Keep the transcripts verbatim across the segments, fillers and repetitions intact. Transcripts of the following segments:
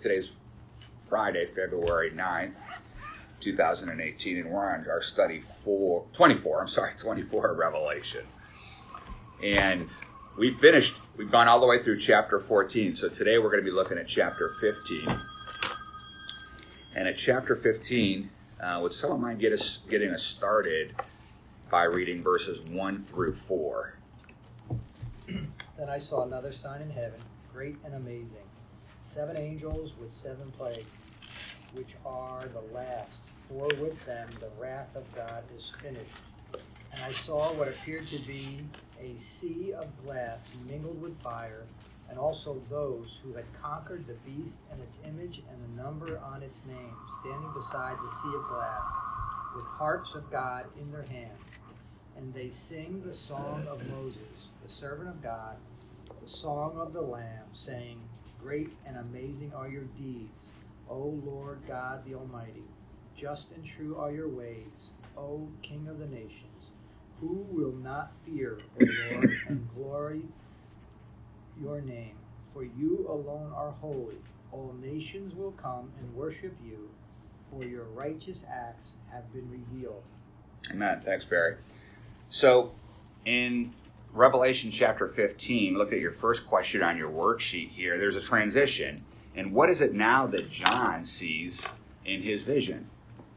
today's Friday, February ninth, two thousand eighteen, and we're on our study four, twenty-four, I'm sorry, twenty-four of Revelation. And we finished, we've gone all the way through chapter fourteen, so today we're going to be looking at chapter fifteen. And at chapter fifteen, uh, would someone mind get us, getting us started by reading verses one through four? Then I saw another sign in heaven, great and amazing. Seven angels with seven plagues, which are the last, for with them the wrath of God is finished. And I saw what appeared to be a sea of glass mingled with fire, and also those who had conquered the beast and its image and the number on its name, standing beside the sea of glass, with harps of God in their hands. And they sing the song of Moses, the servant of God, the song of the Lamb, saying, Great and amazing are your deeds, O Lord God the Almighty. Just and true are your ways, O King of the nations. Who will not fear, O Lord, and glory your name? For you alone are holy. All nations will come and worship you, for your righteous acts have been revealed. Amen. Thanks, Barry. So, in Revelation chapter fifteen, look at your first question on your worksheet here. There's a transition. And what is it now that John sees in his vision?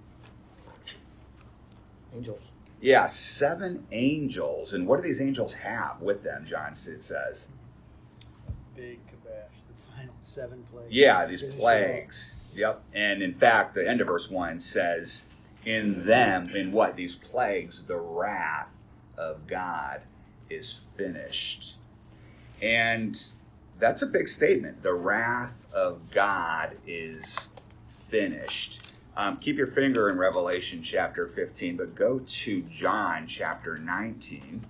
Angels. Yeah, seven angels. And what do these angels have with them, John says? Big kabash, the final seven plagues. Yeah, these plagues. Yep. And in fact, the end of verse one says, in them, in what? These plagues, the wrath of God is finished. And that's a big statement. The wrath of God is finished. Um, keep your finger in Revelation chapter fifteen, but go to John chapter nineteen.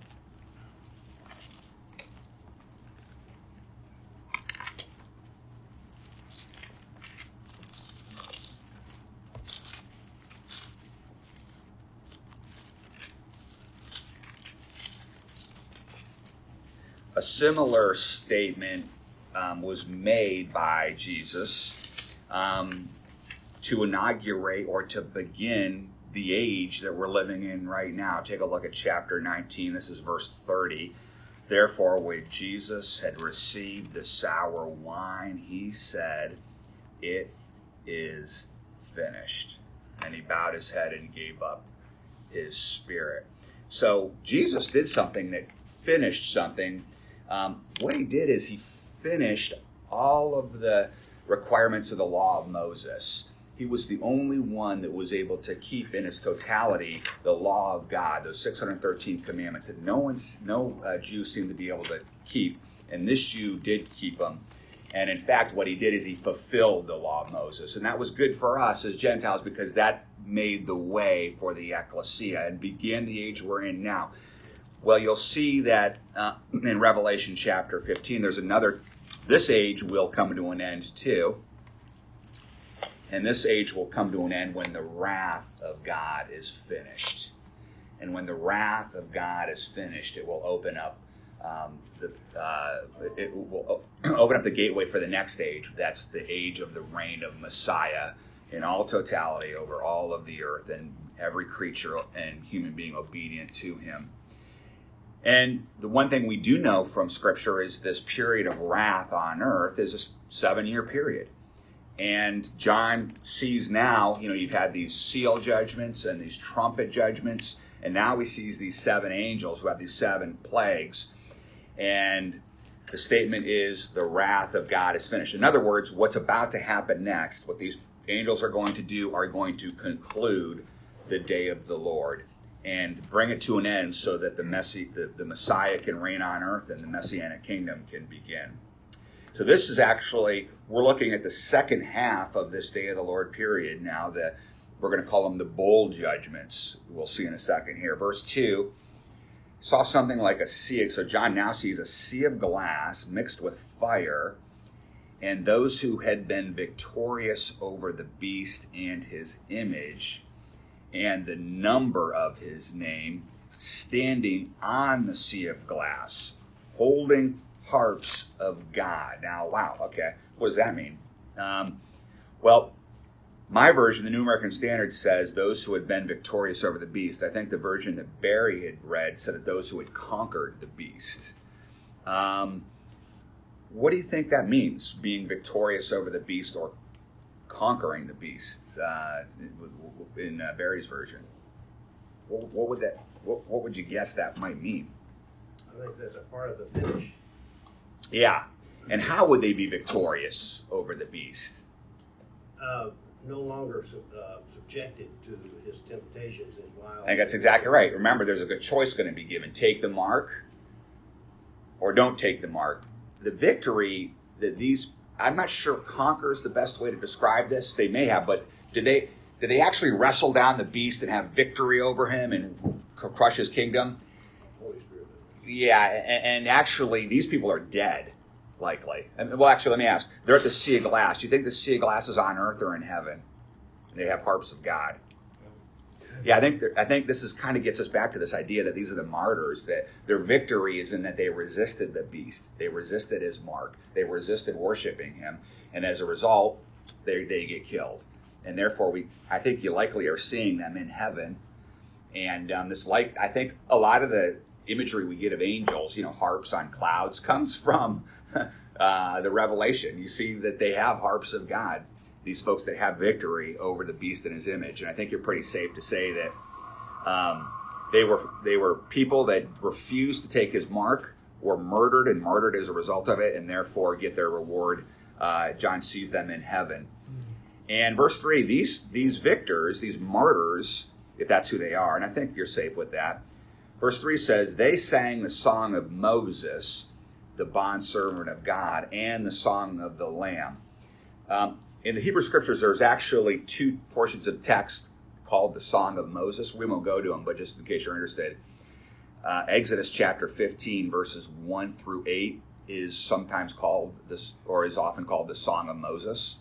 A similar statement um, was made by Jesus um, to inaugurate or to begin the age that we're living in right now. Take a look at chapter nineteen. This is verse thirty. Therefore, when Jesus had received the sour wine, he said, "It is finished." And he bowed his head and gave up his spirit. So Jesus did something that finished something. Um, what he did is he finished all of the requirements of the law of Moses. He was the only one that was able to keep in its totality the law of God, those six hundred thirteen commandments that no one's, no uh, Jew seemed to be able to keep, and this Jew did keep them. And in fact, what he did is he fulfilled the law of Moses, and that was good for us as Gentiles because that made the way for the ecclesia and began the age we're in now. Well, you'll see that uh, in Revelation chapter fifteen, there's another, this age will come to an end too. And this age will come to an end when the wrath of God is finished. And when the wrath of God is finished, it will open up um, the uh, it will open up the gateway for the next age. That's the age of the reign of Messiah in all totality over all of the earth and every creature and human being obedient to him. And the one thing we do know from Scripture is this period of wrath on earth is a seven-year period. And John sees now, you know, you've had these seal judgments and these trumpet judgments, and now he sees these seven angels who have these seven plagues. And the statement is the wrath of God is finished. In other words, what's about to happen next, what these angels are going to do, are going to conclude the day of the Lord and bring it to an end so that the, Messi- the, the Messiah can reign on earth and the Messianic kingdom can begin. So this is actually, we're looking at the second half of this Day of the Lord period now. That we're going to call them the bowl judgments. We'll see in a second here. Verse two, saw something like a sea. So John now sees a sea of glass mixed with fire, and those who had been victorious over the beast and his image and the number of his name, standing on the sea of glass, holding harps of God. Now, wow, okay, what does that mean? Um, well, my version, the New American Standard, says those who had been victorious over the beast. I think the version that Barry had read said that those who had conquered the beast. Um, what do you think that means, being victorious over the beast or conquering the beast uh, in uh, Barry's version? What, what would that? What, what would you guess that might mean? I think that's a part of the finish. Yeah, and how would they be victorious over the beast? Uh, no longer sub, uh, subjected to his temptations and wild. I think that's exactly right. Remember, there's a good choice going to be given: take the mark, or don't take the mark. The victory that these, I'm not sure conquer is the best way to describe this. They may have, but did they did they actually wrestle down the beast and have victory over him and crush his kingdom? Holy Spirit. Yeah, and, and actually, these people are dead, likely. And, well, actually, let me ask. They're at the Sea of Glass. Do you think the Sea of Glass is on earth or in heaven? They have harps of God. Yeah, I think I think this is kind of gets us back to this idea that these are the martyrs, that their victory is in that they resisted the beast. They resisted his mark. They resisted worshiping him. And as a result, they, they get killed. And therefore, we I think you likely are seeing them in heaven. And um, this, like, I think a lot of the imagery we get of angels, you know, harps on clouds, comes from uh, the Revelation. You see that they have harps of God, these folks that have victory over the beast in his image. And I think you're pretty safe to say that um, they were they were people that refused to take his mark, were murdered and martyred as a result of it, and therefore get their reward. Uh, John sees them in heaven. And verse three, these these victors, these martyrs, if that's who they are, and I think you're safe with that. Verse three says, they sang the song of Moses, the bondservant of God, and the song of the Lamb. Um, in the Hebrew Scriptures, there's actually two portions of text called the Song of Moses. We won't go to them, but just in case you're interested. Uh, Exodus chapter fifteen, verses one through eight, is sometimes called this, or is often called the Song of Moses.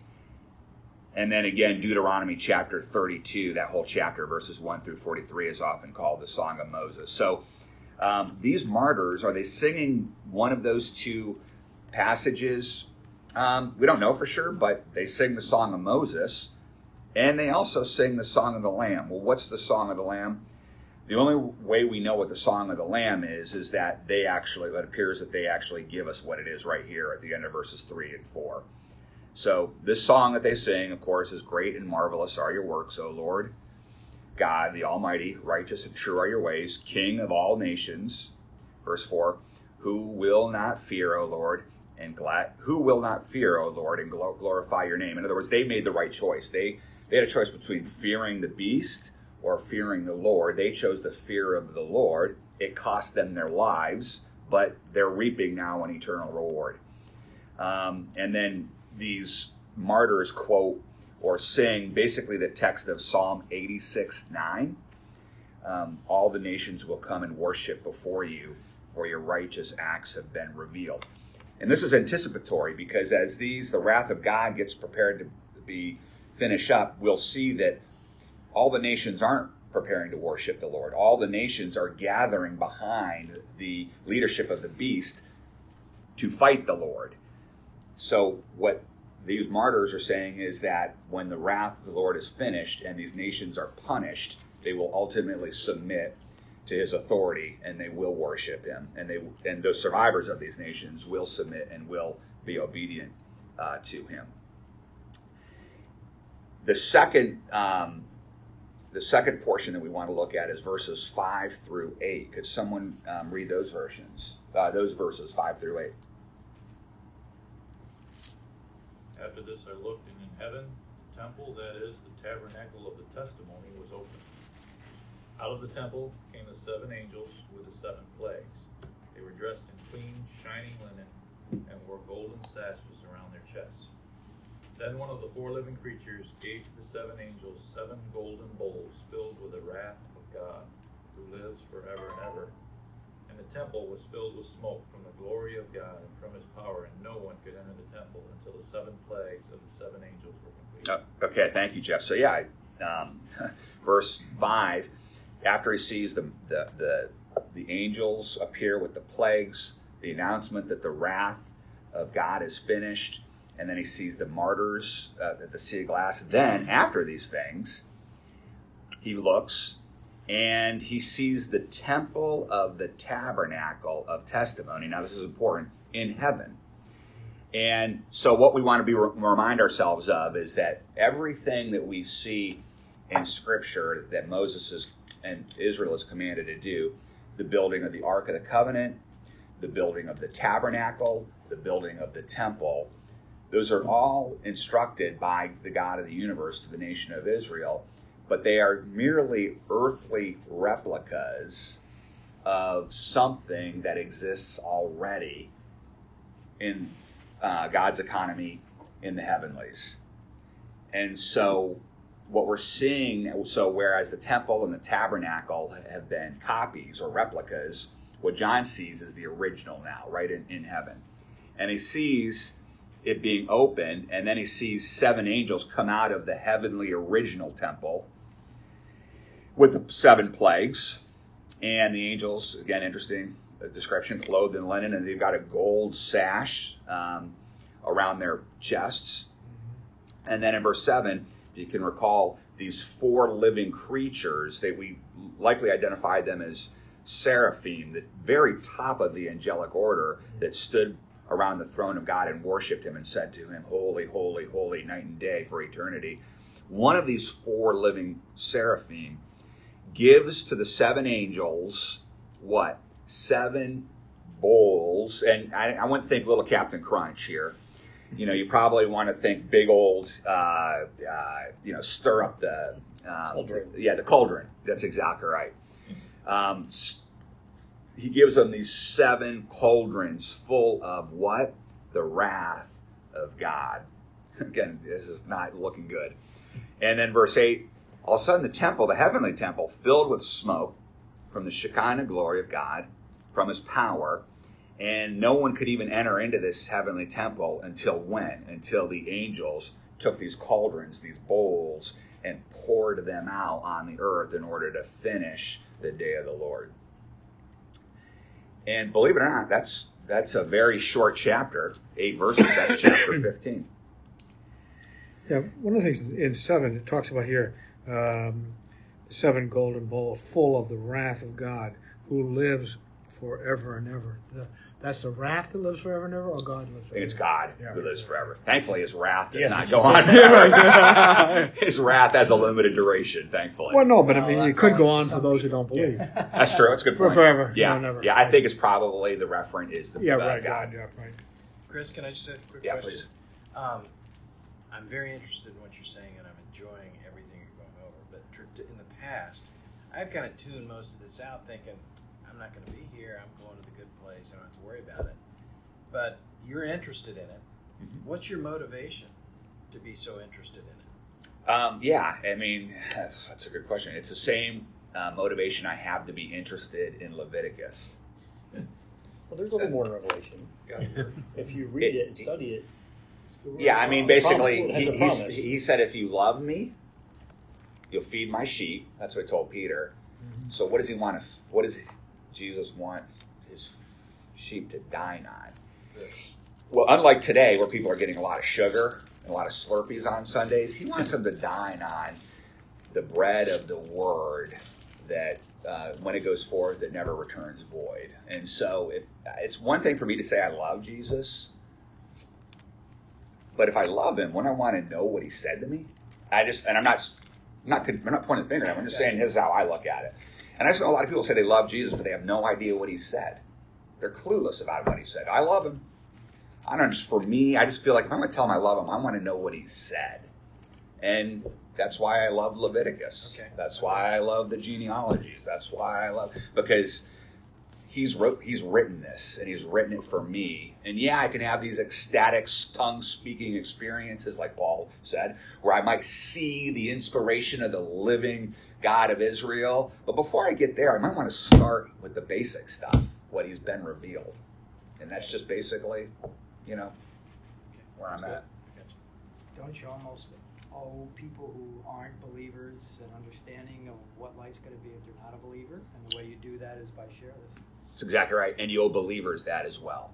And then again, Deuteronomy chapter thirty-two, that whole chapter, verses one through forty-three, is often called the Song of Moses. So um, these martyrs, are they singing one of those two passages? Um, we don't know for sure, but they sing the Song of Moses, and they also sing the Song of the Lamb. Well, what's the Song of the Lamb? The only way we know what the Song of the Lamb is, is that they actually, it appears that they actually give us what it is right here at the end of verses three and four. So this song that they sing, of course, is great and marvelous are your works, O Lord God, the Almighty, righteous and true are your ways, King of all nations. Verse four, who will not fear, O Lord, and glad who will not fear, O Lord, and glorify your name. In other words, they made the right choice. They they had a choice between fearing the beast or fearing the Lord. They chose the fear of the Lord. It cost them their lives, but they're reaping now an eternal reward. Um, and then these martyrs quote or sing basically the text of Psalm eighty-six nine. Um, all the nations will come and worship before you, for your righteous acts have been revealed. And this is anticipatory, because as these, the wrath of God gets prepared to be finished up, we'll see that all the nations aren't preparing to worship the Lord. All the nations are gathering behind the leadership of the beast to fight the Lord. So what these martyrs are saying is that when the wrath of the Lord is finished and these nations are punished, they will ultimately submit to his authority, and they will worship him, and they and the survivors of these nations will submit and will be obedient uh, to him. The second, um, the second portion that we want to look at is verses five through eight. Could someone um, read those versions? Uh, those verses five through eight. After this I looked, and in heaven, the temple, that is, the tabernacle of the testimony, was opened. Out of the temple came the seven angels with the seven plagues. They were dressed in clean, shining linen, and wore golden sashes around their chests. Then one of the four living creatures gave to the seven angels seven golden bowls filled with the wrath of God, who lives forever and ever. And the temple was filled with smoke from the glory of God and from his power, and no one could enter the temple until the seven plagues of the seven angels were complete. Oh, okay, thank you, Jeff. So yeah, um, verse five, after he sees the, the the the angels appear with the plagues, the announcement that the wrath of God is finished, and then he sees the martyrs uh, at the Sea of Glass. Then, after these things, he looks and he sees the temple of the tabernacle of testimony. Now, this is important, in heaven. And so what we want to be remind ourselves of is that everything that we see in Scripture that Moses is, and Israel is commanded to do, the building of the Ark of the Covenant, the building of the tabernacle, the building of the temple, those are all instructed by the God of the universe to the nation of Israel, but they are merely earthly replicas of something that exists already in uh, God's economy in the heavenlies. And so what we're seeing, so whereas the temple and the tabernacle have been copies or replicas, what John sees is the original now, right in, in heaven. And he sees it being opened, and then he sees seven angels come out of the heavenly original temple with the seven plagues. And the angels, again, interesting description, clothed in linen, and they've got a gold sash um, around their chests. And then in verse seven, you can recall these four living creatures that we likely identified them as seraphim, the very top of the angelic order, that stood around the throne of God and worshipped him and said to him, holy, holy, holy, night and day for eternity. One of these four living seraphim gives to the seven angels what? Seven bowls. And I, I wouldn't think little Captain Crunch here. You know, you probably want to think big old, uh, uh, you know, stir up the, um, Cauldron. yeah, the cauldron. That's exactly right. Um, he gives them these seven cauldrons full of what? The wrath of God. Again, this is not looking good. And then verse eight, all of a sudden the temple, the heavenly temple, filled with smoke from the Shekinah glory of God, from his power, and no one could even enter into this heavenly temple until when? Until the angels took these cauldrons, these bowls, and poured them out on the earth in order to finish the day of the Lord. And believe it or not, that's that's a very short chapter, eight verses. That's chapter fifteen. Yeah, one of the things in seven it talks about here, um, seven golden bowls full of the wrath of God, who lives forever and ever. The, that's the wrath that lives forever and ever, or God lives forever? I think it's God Yeah. who lives forever. Thankfully, his wrath does Yeah. not go on forever. His wrath has a limited duration, thankfully. Well, no, but I Well, mean, it that's could all go on some for those who people. don't believe. That's true. That's a good For point. forever. Yeah, No, never. yeah. I think it's probably the referent is the Yeah, uh, right, God. God, yeah, right. Chris, can I just ask a quick Yeah, question? please. Um, I'm very interested in what you're saying, and I'm enjoying everything you're going over. But tr- in the past, I've kind of tuned most of this out, thinking I'm not going to be here. I'm going to the good place. I don't have to worry about it. But you're interested in it. Mm-hmm. What's your motivation to be so interested in it? Um, yeah, I mean, that's a good question. It's the same uh, motivation I have to be interested in Leviticus. Well, there's a little more in Revelation. If you read it and study it. Yeah, I mean, Promise. basically, It has he, a he's, promise. he said, if you love me, you'll feed my sheep. That's what he told Peter. Mm-hmm. So what does he want to, what does Jesus want his sheep to dine on? Well, unlike today, where people are getting a lot of sugar and a lot of Slurpees on Sundays, he wants them to dine on the bread of the word that uh, when it goes forth, it never returns void. And so if it's one thing for me to say I love Jesus, but if I love him, when I want to know what he said to me, I just, and I'm not, I'm not, I'm not pointing the finger at him, I'm just saying this is how I look at it. And I just know a lot of people say they love Jesus, but they have no idea what he said. They're clueless about what he said. I love him. I don't know, just for me, I just feel like if I'm going to tell him I love him, I want to know what he said. And that's why I love Leviticus. Okay. That's why I love the genealogies. That's why I love, because he's wrote, he's written this, and he's written it for me. And yeah, I can have these ecstatic tongue-speaking experiences, like Paul said, where I might see the inspiration of the living God of Israel. But before I get there, I might want to start with the basic stuff, what he's been revealed. And that's just basically, you know, where I'm at. Don't you almost owe people who aren't believers an understanding of what life's going to be if they're not a believer? And the way you do that is by share this. That's exactly right. And you owe believers that as well. Yeah.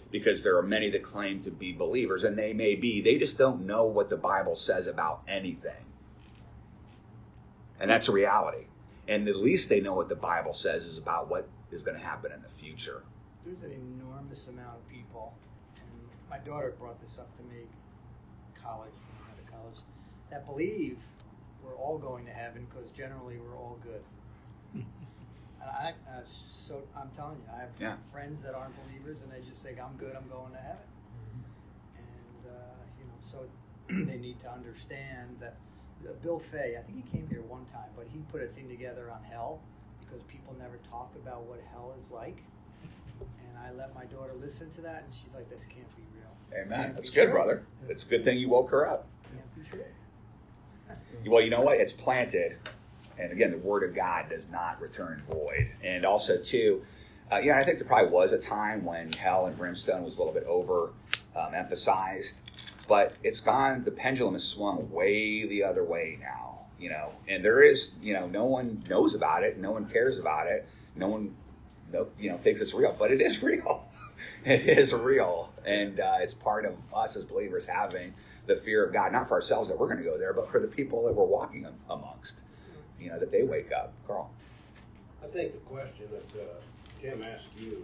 because there are many that claim to be believers, and they may be. They just don't know what the Bible says about anything. And that's a reality. And the least they know what the Bible says is about what is going to happen in the future. There's an enormous amount of people, and my daughter brought this up to me, college, when I went to college, that believe we're all going to heaven because generally we're all good. And I, uh, so I'm telling you, I have Yeah. friends that aren't believers, and they just think I'm good, I'm going to heaven. And uh, you know, so they need to understand that. Uh, Bill Fay, I think he came here one time, but he put a thing together on hell because people never talk about what hell is like. And I let my daughter listen to that, and she's like, "This can't be real." This Amen. can't That's be good, true. brother. It's a good thing you woke her up. Can't be true. Well, you know what? It's planted. And again, the word of God does not return void. And also, too, uh, yeah, I think there probably was a time when hell and brimstone was a little bit over um, emphasized. But it's gone, the pendulum has swung way the other way now, you know. And there is, you know, no one knows about it. No one cares about it. No one, no, you know, thinks it's real. But it is real. It is real. And uh, it's part of us as believers having the fear of God, not for ourselves that we're going to go there, but for the people that we're walking am- amongst, you know, that they wake up. Carl. I think the question that uh, Tim asked you,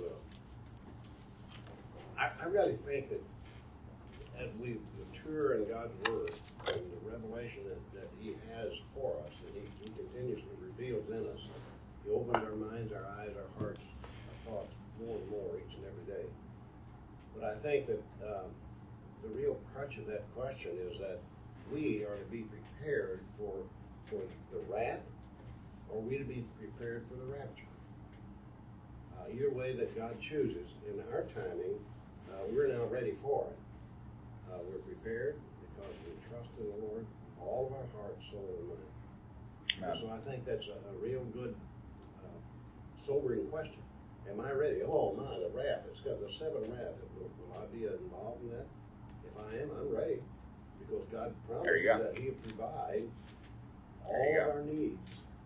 uh, I, I really think that as we mature in God's Word and the revelation that, that He has for us, that He, he continuously reveals in us, He opens our minds, our eyes, our hearts, our thoughts more and more each and every day. But I think that um, the real crutch of that question is that we are to be prepared for for the wrath, or are we to be prepared for the rapture? Uh, either way that God chooses, in our timing, uh, we're now ready for it. Uh, we're prepared because we trust in the Lord, all of our heart, soul, and mind. And so I think that's a, a real good, uh, sobering question. Am I ready? Oh my, the wrath, it's got the seven wrath. Will, will I be involved in that? If I am, I'm ready. Because God There you promises go. that He'll provide There you all of go. our needs.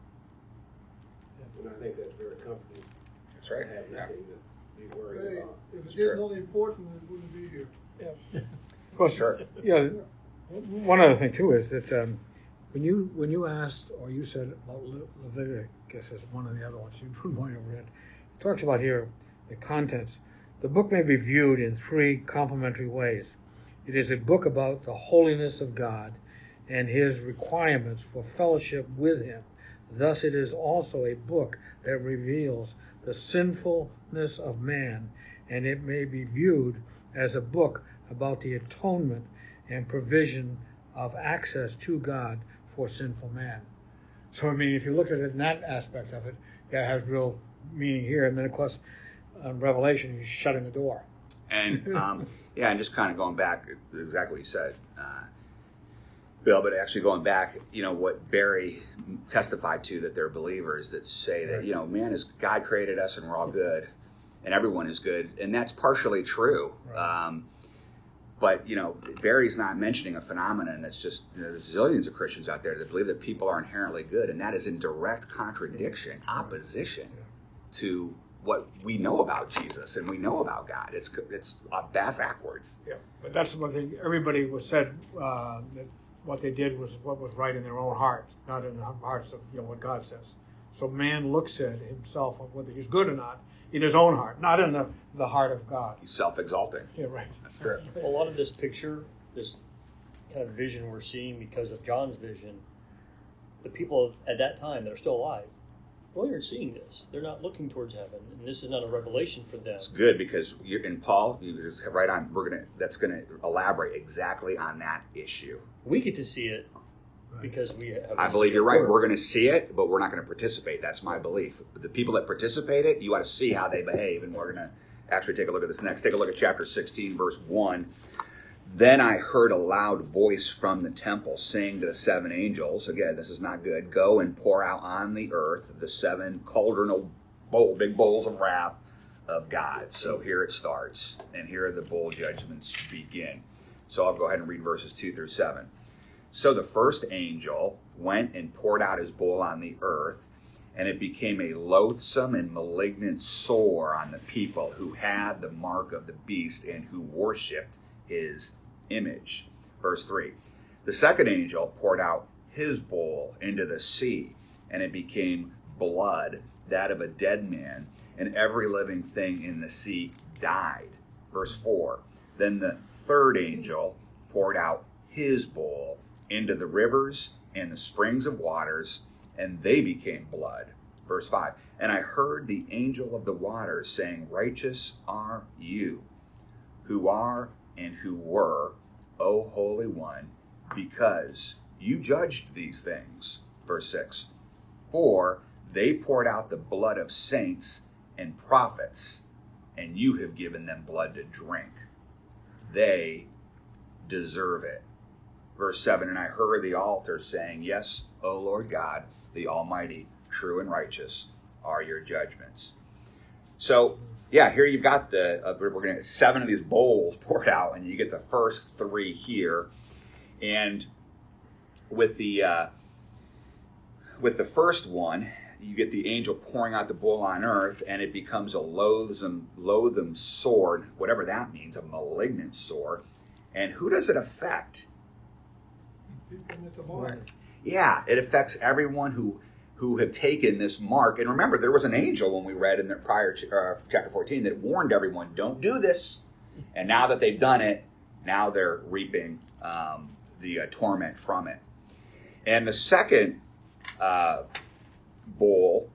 And I think that's very comforting. That's right. I have Yeah. nothing to be worried Hey, about. if it Sure. is only important, it wouldn't be here. Of course, Sure. yeah. One other thing too is that um, when you when you asked or you said about Le- Leviticus as one of the other ones you might have read, it talks about here the contents. The book may be viewed in three complementary ways. It is a book about the holiness of God and His requirements for fellowship with Him. Thus, it is also a book that reveals the sinfulness of man, and it may be viewed as a book about the atonement and provision of access to God for sinful man. So, I mean, if you look at it in that aspect of it, that has real meaning here. And then, of course, on Revelation, he's shutting the door. And um, yeah, and just kind of going back, exactly what you said, uh, Bill, but actually going back, you know, what Barry testified to, that they're believers that say that, you know, man, is God created us and we're all good and everyone is good. And that's partially true. Right. Um, but, you know, Barry's not mentioning a phenomenon that's just, you know, there's zillions of Christians out there that believe that people are inherently good. And that is in direct contradiction, opposition to what we know about Jesus and we know about God. It's it's uh, bass backwards. Yeah, but that's one thing. Everybody was said uh, that what they did was what was right in their own heart, not in the hearts of, you know, what God says. So man looks at himself, whether he's good or not, in his own heart, not in the, the heart of God. He's self-exalting. Yeah, right. That's true. A lot of this picture, this kind of vision we're seeing because of John's vision, the people at that time that are still alive, well, you're seeing this. They're not looking towards heaven, and this is not a revelation for them. It's good because you're in Paul. You just have right on. We're gonna. That's gonna elaborate exactly on that issue. We get to see it because we have. I believe you're right. We're going to see it, but we're not going to participate. That's my belief. But the people that participate it, you ought to see how they behave, and we're going to actually take a look at this next. Take a look at chapter sixteen, verse one. Then I heard a loud voice from the temple saying to the seven angels, again, this is not good, go and pour out on the earth the seven cauldron bowl, big bowls of wrath of God. So here it starts, and here the bowl judgments begin. So I'll go ahead and read verses two through seven. So the first angel went and poured out his bowl on the earth, and it became a loathsome and malignant sore on the people who had the mark of the beast and who worshipped his image. Verse three, the second angel poured out his bowl into the sea, and it became blood, that of a dead man, and every living thing in the sea died. Verse four, then the third angel poured out his bowl into the rivers and the springs of waters, and they became blood. Verse five, and I heard the angel of the waters saying, righteous are you, who are and who were, O Holy One, because you judged these things. Verse six, for they poured out the blood of saints and prophets, and you have given them blood to drink. They deserve it. Verse seven, and I heard the altar saying, yes, O Lord God, the Almighty, true and righteous are your judgments. So, yeah, here you've got the, uh, we're going to get seven of these bowls poured out, and you get the first three here. And with the, uh, with the first one, you get the angel pouring out the bowl on earth, and it becomes a loathsome, loathsome sword, whatever that means, a malignant sword. And who does it affect? People with the mark. Yeah, it affects everyone who who have taken this mark. And remember, there was an angel when we read in the prior uh, chapter fourteen that warned everyone, don't do this. And now that they've done it, now they're reaping um, the uh, torment from it. And the second uh, bowl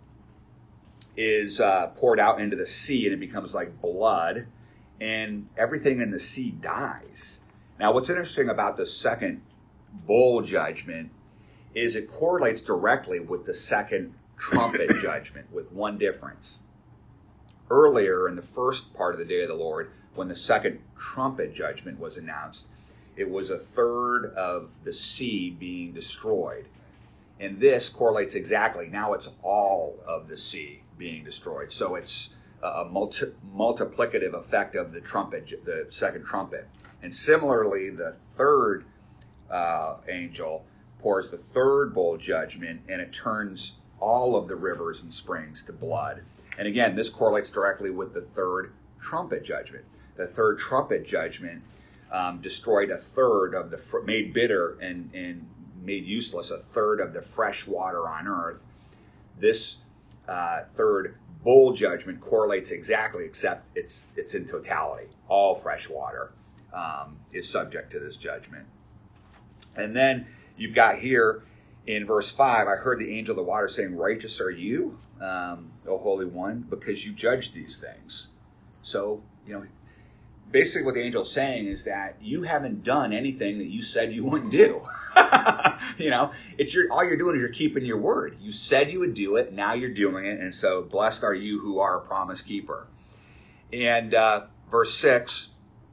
is uh, poured out into the sea, and it becomes like blood, and everything in the sea dies. Now, what's interesting about the second bowl judgment is it correlates directly with the second trumpet judgment, with one difference. Earlier in the first part of the day of the Lord, when the second trumpet judgment was announced, it was a third of the sea being destroyed. And this correlates exactly. Now it's all of the sea being destroyed. So it's a multi- multiplicative effect of the trumpet, the second trumpet. And similarly, the third uh, angel pours the third bowl judgment, and it turns all of the rivers and springs to blood. And again, this correlates directly with the third trumpet judgment. The third trumpet judgment um, destroyed a third of the, fr- made bitter and, and made useless a third of the fresh water on earth. This uh, third bowl judgment correlates exactly, except it's it's in totality. All fresh water um, is subject to this judgment. And then you've got here in verse five, I heard the angel of the water saying, righteous are you, um, O Holy One, because you judge these things. So, you know, basically what the angel's saying is that you haven't done anything that you said you wouldn't do. You know, it's your, all you're doing is you're keeping your word. You said you would do it, now you're doing it, and so blessed are you who are a promise keeper. And uh, verse six,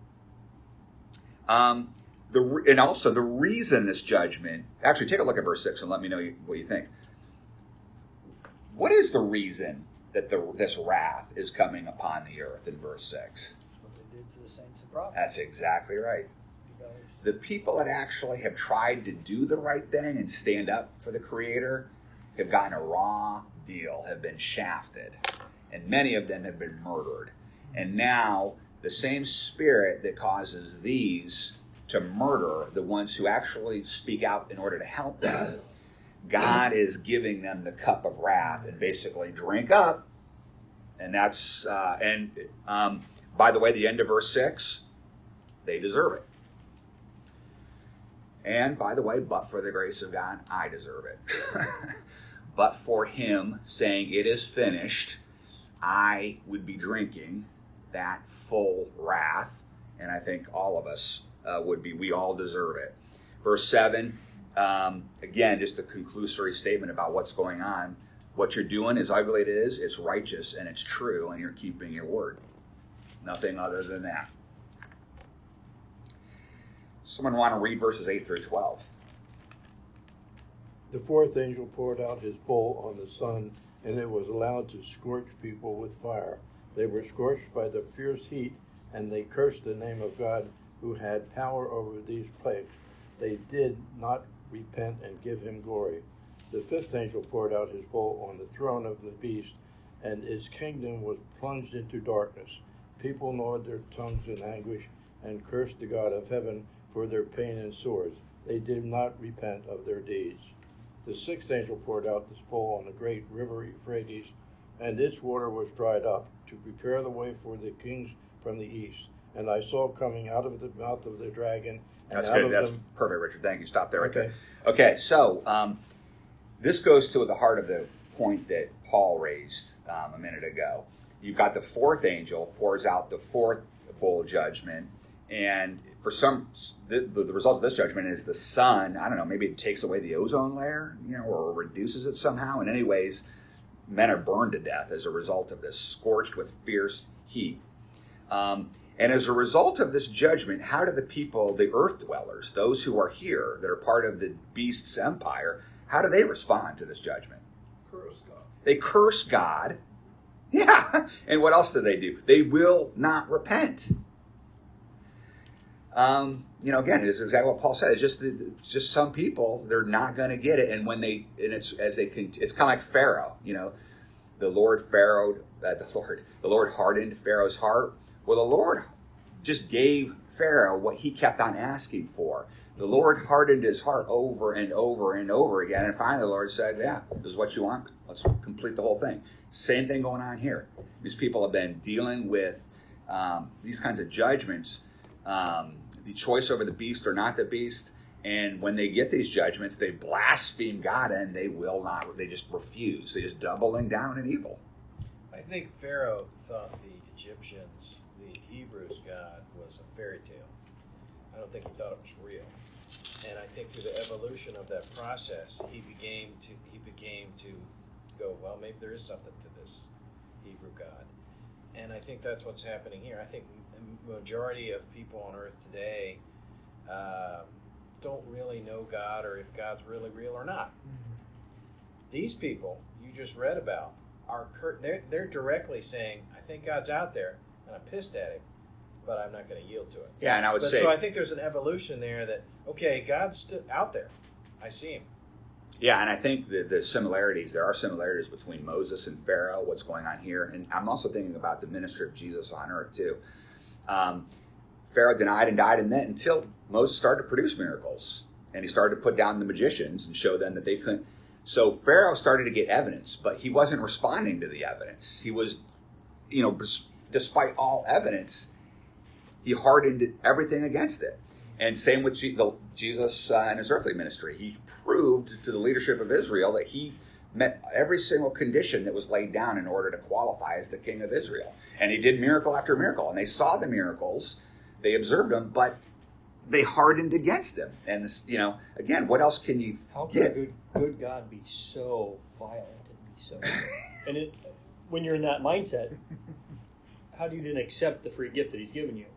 um, the and also the reason this judgment, actually take a look at verse six and let me know what you think. What is the reason that the, this wrath is coming upon the earth in verse six? What they did to the saints and prophets. That's exactly right. The people that actually have tried to do the right thing and stand up for the Creator have gotten a raw deal, have been shafted, and many of them have been murdered. And now the same spirit that causes these to murder the ones who actually speak out in order to help them, God is giving them the cup of wrath and basically drink up. And that's uh, and um, by the way, the end of verse six, they deserve it. And by the way, but for the grace of God, I deserve it. But for him saying it is finished, I would be drinking that full wrath. And I think all of us uh, would be. We all deserve it. Verse seven, um, again, just a conclusory statement about what's going on. What you're doing, as ugly it is, it's righteous and it's true, and you're keeping your word. Nothing other than that. Someone want to read verses eight through twelve. The fourth angel poured out his bowl on the sun, and it was allowed to scorch people with fire. They were scorched by the fierce heat, and they cursed the name of God who had power over these plagues. They did not repent and give him glory. The fifth angel poured out his bowl on the throne of the beast, and his kingdom was plunged into darkness. People gnawed their tongues in anguish and cursed the God of heaven for their pain and sores. They did not repent of their deeds. The sixth angel poured out his bowl on the great river Euphrates, and its water was dried up, to prepare the way for the kings from the east. And I saw coming out of the mouth of the dragon, and That's out good. of That's them... perfect, Richard. Thank you. Stop there right Okay. there. Okay, so um, this goes to the heart of the point that Paul raised um, a minute ago. You've got the fourth angel pours out the fourth bowl judgment, and for some, the, the, the result of this judgment is the sun, I don't know, maybe it takes away the ozone layer, you know, or reduces it somehow. In any ways, men are burned to death as a result of this, scorched with fierce heat. Um, and as a result of this judgment, how do the people, the earth dwellers, those who are here, that are part of the beast's empire, how do they respond to this judgment? Curse God. They curse God. Yeah. And what else do they do? They will not repent. Um, you know, again, it's exactly what Paul said. It's just, the, just some people, they're not going to get it. And when they, and it's as they, it's kind of like Pharaoh. You know, the Lord Pharaoh, uh, the Lord, the Lord hardened Pharaoh's heart. Well, the Lord just gave Pharaoh what he kept on asking for. The Lord hardened his heart over and over and over again. And finally, the Lord said, yeah, this is what you want. Let's complete the whole thing. Same thing going on here. These people have been dealing with um, these kinds of judgments, um, the choice over the beast or not the beast. And when they get these judgments, they blaspheme God and they will not, they just refuse. They just doubling down in evil. I think Pharaoh thought the Egyptians, the Hebrews' God, was a fairy tale. I don't think he thought it was real. And I think through the evolution of that process, he began to he began to go, well, maybe there is something to this Hebrew God. And I think that's what's happening here. I think the majority of people on earth today uh, don't really know God, or if God's really real or not. Mm-hmm. These people you just read about are cur- they're, they're directly saying, I think God's out there, and I'm pissed at him, but I'm not going to yield to it. Yeah, and I would but, say... So I think there's an evolution there that, okay, God's still out there. I see him. Yeah, and I think the, the similarities, there are similarities between Moses and Pharaoh, what's going on here. And I'm also thinking about the ministry of Jesus on earth, too. Um, Pharaoh denied and died, and then until Moses started to produce miracles. And he started to put down the magicians and show them that they couldn't. So Pharaoh started to get evidence, but he wasn't responding to the evidence. He was, you know, despite all evidence, he hardened everything against it. And same with Jesus uh, and his earthly ministry. He proved to the leadership of Israel that he met every single condition that was laid down in order to qualify as the king of Israel. And he did miracle after miracle. And they saw the miracles, they observed them, but they hardened against him. And, this, you know, again, what else can you How can get? a good, good God be so violent and be so... and it, when you're in that mindset, how do you then accept the free gift that he's given you?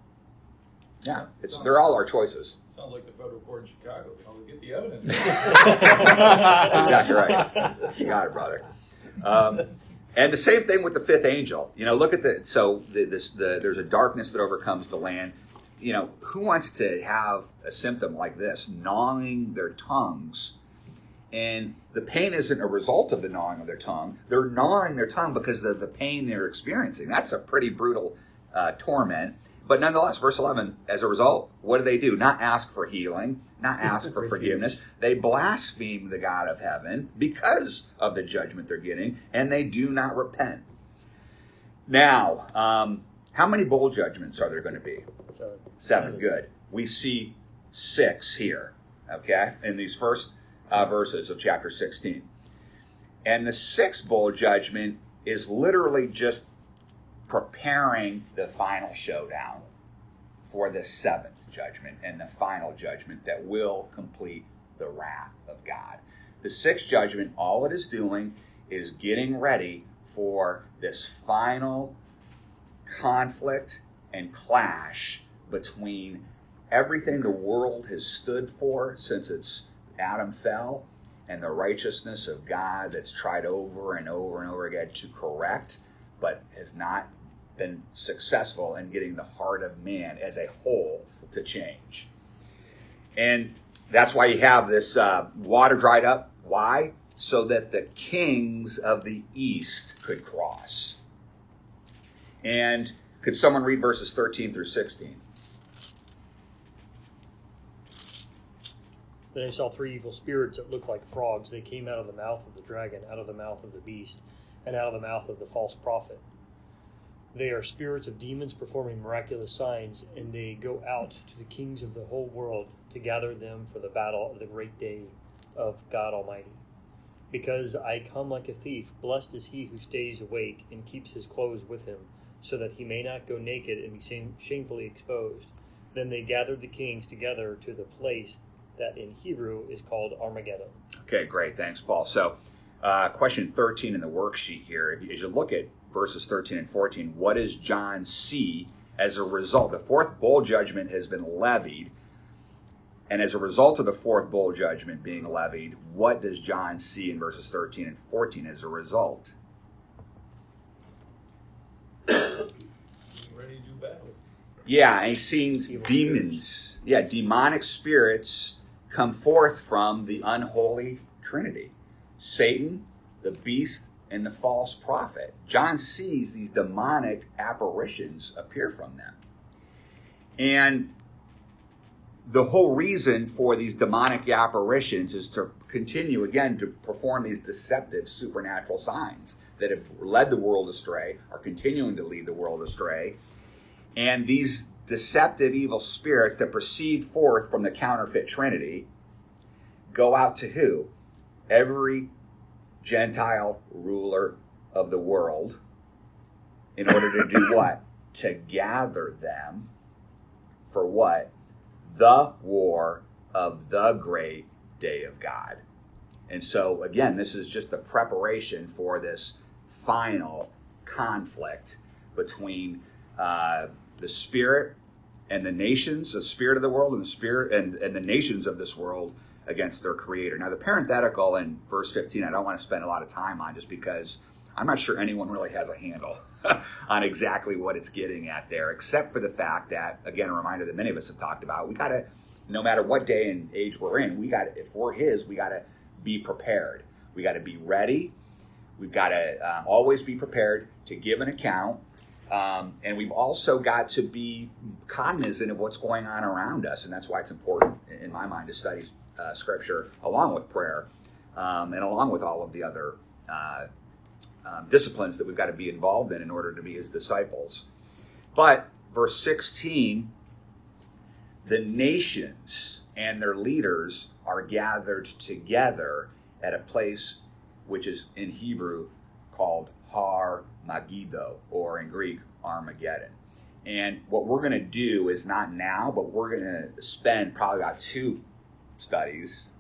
Yeah, it's they're all our choices. Sounds like the federal court in Chicago. You know, we get the evidence. That's exactly right. You got it, brother. Um, and the same thing with the fifth angel. You know, look at the so the, this the there's a darkness that overcomes the land. You know, who wants to have a symptom like this, gnawing their tongues? And the pain isn't a result of the gnawing of their tongue. They're gnawing their tongue because of the pain they're experiencing. That's a pretty brutal uh, torment. But nonetheless, verse eleven, as a result, what do they do? Not ask for healing, not ask for forgiveness. They blaspheme the God of heaven because of the judgment they're getting, and they do not repent. Now, um, how many bowl judgments are there going to be? Seven. Seven, good. We see six here, okay, in these first uh, verses of chapter sixteen. And the sixth bowl judgment is literally just preparing the final showdown for the seventh judgment and the final judgment that will complete the wrath of God. The sixth judgment, all it is doing is getting ready for this final conflict and clash between everything the world has stood for since it's Adam fell and the righteousness of God that's tried over and over and over again to correct, but has not been successful in getting the heart of man as a whole to change. And that's why you have this uh, water dried up, Why? So that the kings of the east could cross. And could someone read verses thirteen through sixteen? Then I saw three evil spirits that looked like frogs. They came out of the mouth of the dragon, out of the mouth of the beast, and out of the mouth of the false prophet. They are spirits of demons performing miraculous signs, and they go out to the kings of the whole world to gather them for the battle of the great day of God Almighty. Because I come like a thief, blessed is he who stays awake and keeps his clothes with him, so that he may not go naked and be shame- shamefully exposed. Then they gathered the kings together to the place that in Hebrew is called Armageddon. Okay, great. Thanks, Paul. So, uh, question thirteen in the worksheet here. If you, as you look at verses thirteen and fourteen, what does John see as a result? The fourth bowl judgment has been levied. And as a result of the fourth bowl judgment being levied, what does John see in verses thirteen and fourteen as a result? Ready to do battle. Yeah, and he sees demons. Yeah, demonic spirits come forth from the unholy Trinity. Satan, the beast, and the false prophet. John sees these demonic apparitions appear from them. And the whole reason for these demonic apparitions is to continue, again, to perform these deceptive supernatural signs that have led the world astray, are continuing to lead the world astray. And these deceptive evil spirits that proceed forth from the counterfeit Trinity go out to who? Every Gentile ruler of the world, in order to do what? To gather them for what? The war of the great day of God. And so, again, this is just the preparation for this final conflict between uh, the spirit and the nations, the spirit of the world and the spirit and, and the nations of this world against their creator. Now, the parenthetical in verse fifteen, I don't want to spend a lot of time on just because I'm not sure anyone really has a handle on exactly what it's getting at there, except for the fact that, again, a reminder that many of us have talked about, we got to, no matter what day and age we're in, we got to, if we're his, we got to be prepared. We got to be ready. We've got to um, always be prepared to give an account. Um, and we've also got to be cognizant of what's going on around us. And that's why it's important, in my mind, to study uh, Scripture along with prayer um, and along with all of the other uh, um, disciplines that we've got to be involved in in order to be his disciples. But verse sixteen, the nations and their leaders are gathered together at a place which is in Hebrew called Har Megiddo, or in Greek, Armageddon. And what we're going to do is not now, but we're going to spend probably about two studies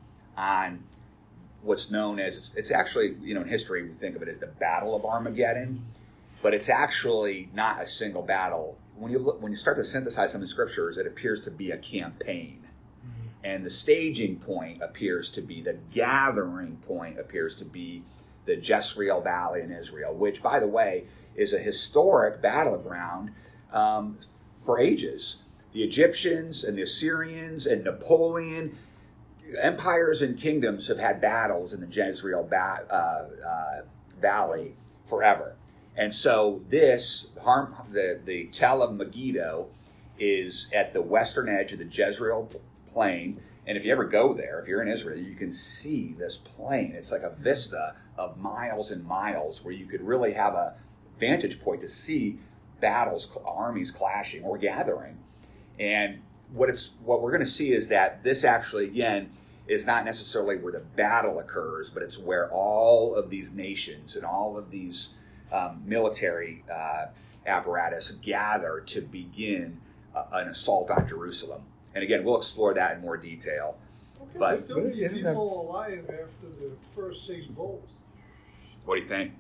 on what's known as, it's, it's actually, you know, in history, we think of it as the Battle of Armageddon, but it's actually not a single battle. When you look, when you start to synthesize some of the scriptures, it appears to be a campaign. Mm-hmm. And the staging point appears to be, the gathering point appears to be the Jezreel Valley in Israel, which, by the way, is a historic battleground um, for ages. The Egyptians and the Assyrians and Napoleon, empires and kingdoms have had battles in the Jezreel ba- uh, uh, Valley forever. And so this, the, the Tel of Megiddo, is at the western edge of the Jezreel plain. And if you ever go there, if you're in Israel, you can see this plain. It's like a vista of miles and miles where you could really have a vantage point to see battles, armies clashing or gathering. And what it's what we're going to see is that this actually, again, is not necessarily where the battle occurs, but it's where all of these nations and all of these um, military uh, apparatus gather to begin uh, an assault on Jerusalem. And again, we'll explore that in more detail. Okay, But- but still be Isn't people alive after the first six bowls. What do you think?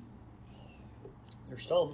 There's some.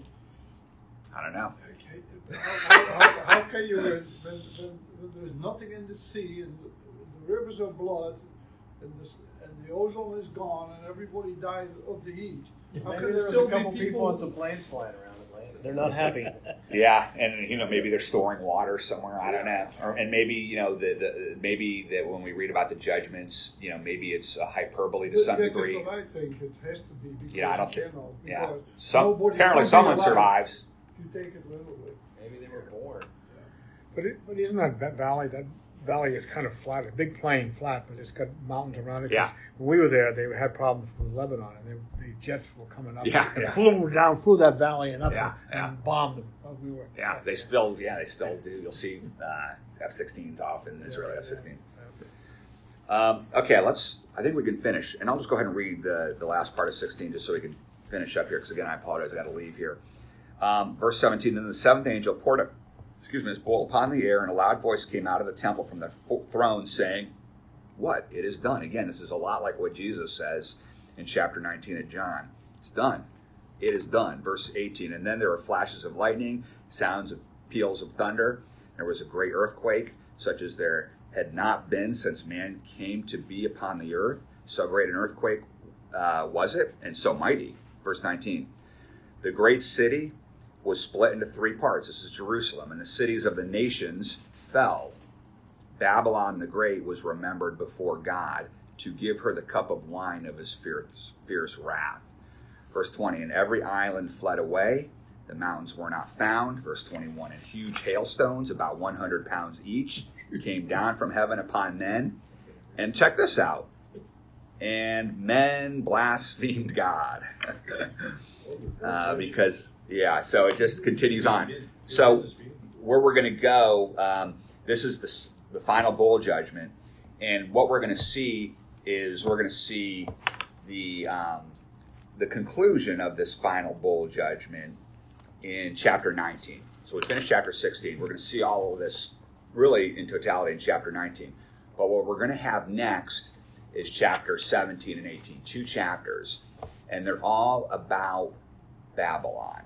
I don't know. Okay, how, how, how can you, when, when, when there's nothing in the sea and the, the rivers of blood, and this, and the ozone is gone, and everybody died of the heat. How Maybe can there there was still a couple be people people? on some planes flying around Atlanta. They're not happy. Yeah, and you know maybe they're storing water somewhere. I don't know, or, and maybe you know the, the maybe that when we read about the judgments, you know maybe it's a hyperbole to some That degree. is what I think it has to be. Because Yeah, I don't you think. cannot, Yeah, because some nobody apparently can be someone alive survives. if you take it literally. Maybe they were born. But, it, but isn't that va- valley, that valley is kind of flat, a big plain, flat, but it's got mountains around it. 'Cause Yeah. When we were there, they had problems with Lebanon, and they, the jets were coming up Yeah, and yeah. flew down through that valley and up Yeah, and yeah. bombed them. Uh, We were, Yeah, they still yeah they still do. You'll see uh, F sixteens off in Israeli F sixteens. Um, okay, let's. I think we can finish, and I'll just go ahead and read the, the last part of sixteen, just so we can finish up here. Because again, I apologize, I got to leave here. Um, verse seventeen. Then the seventh angel poured a, excuse me, his bowl upon the air, and a loud voice came out of the temple from the throne, saying, "What? It is done." Again, this is a lot like what Jesus says in chapter nineteen of John. It's done. It is done. Verse eighteen. And then there were flashes of lightning, sounds of peals of thunder. There was a great earthquake, such as there had not been since man came to be upon the earth. So great an earthquake uh, was it, and so mighty. Verse nineteen. The great city was split into three parts. This is Jerusalem. And the cities of the nations fell. Babylon the Great was remembered before God to give her the cup of wine of his fierce, fierce wrath. Verse twenty. And every island fled away. The mountains were not found. Verse twenty-one. And huge hailstones, about one hundred pounds each, came down from heaven upon men. And check this out. And men blasphemed God. uh, because, yeah, so it just continues on. So where we're going to go, um, this is the, the final bowl judgment. And what we're going to see is we're going to see the, um, the conclusion of this final bowl judgment in chapter nineteen. So we finished chapter sixteen. We're going to see all of this really in totality in chapter nineteen. But what we're going to have next is chapter seventeen and eighteen, two chapters. And they're all about Babylon.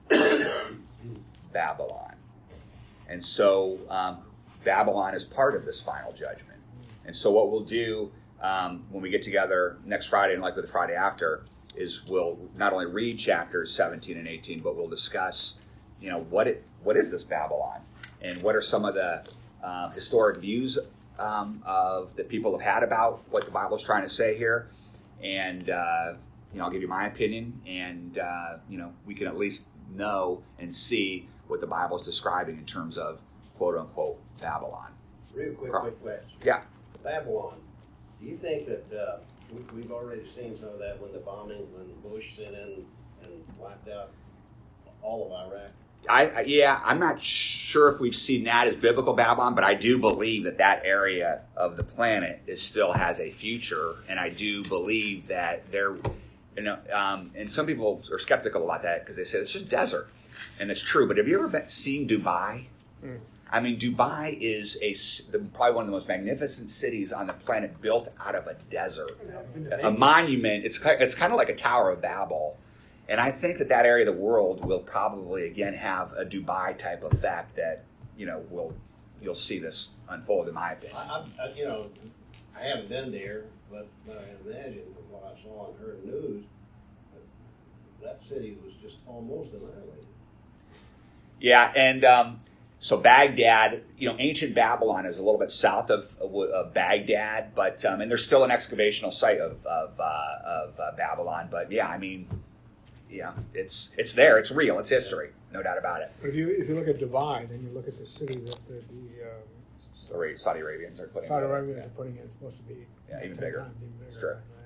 Babylon. And so um, Babylon is part of this final judgment. And so what we'll do um, when we get together next Friday and likely the Friday after is we'll not only read chapters seventeen and eighteen, but we'll discuss, you know, what it what is this Babylon, and what are some of the uh, historic views um, of that people have had about what the Bible is trying to say here, and uh, you know, I'll give you my opinion, and uh, you know, we can at least know and see what the Bible is describing in terms of quote unquote Babylon. Real quick, Right. quick question. Yeah. Babylon, do you think that, uh, we, we've already seen some of that when the bombing, when Bush sent in and wiped out all of Iraq? I, I yeah, I'm not sure if we've seen that as biblical Babylon, but I do believe that that area of the planet is still has a future, and I do believe that there, you know, um, and some people are skeptical about that because they say it's just desert, and it's true. But have you ever been, seen Dubai? Mm. I mean, Dubai is a the, probably one of the most magnificent cities on the planet, built out of a desert, a, a monument. It's ki- it's kind of like a Tower of Babel. And I think that that area of the world will probably again have a Dubai type effect that, you know, will you'll see this unfold, in my opinion. I, I, I- you know, I haven't been there, but, but I imagine from what I saw and heard news, that city was just almost annihilated. Yeah, and um, so Baghdad, you know, ancient Babylon is a little bit south of, of Baghdad, but um, and there's still an excavational site of of, uh, of uh, Babylon. But yeah, I mean, yeah, it's it's there, it's real, it's history, no doubt about it. But if you if you look at Dubai, then you look at the city that the, the um, Saudi Saudi Arabians are putting. Saudi together. Arabians are putting in. It's supposed to be Yeah, even ten bigger. times even bigger. It's true. Right?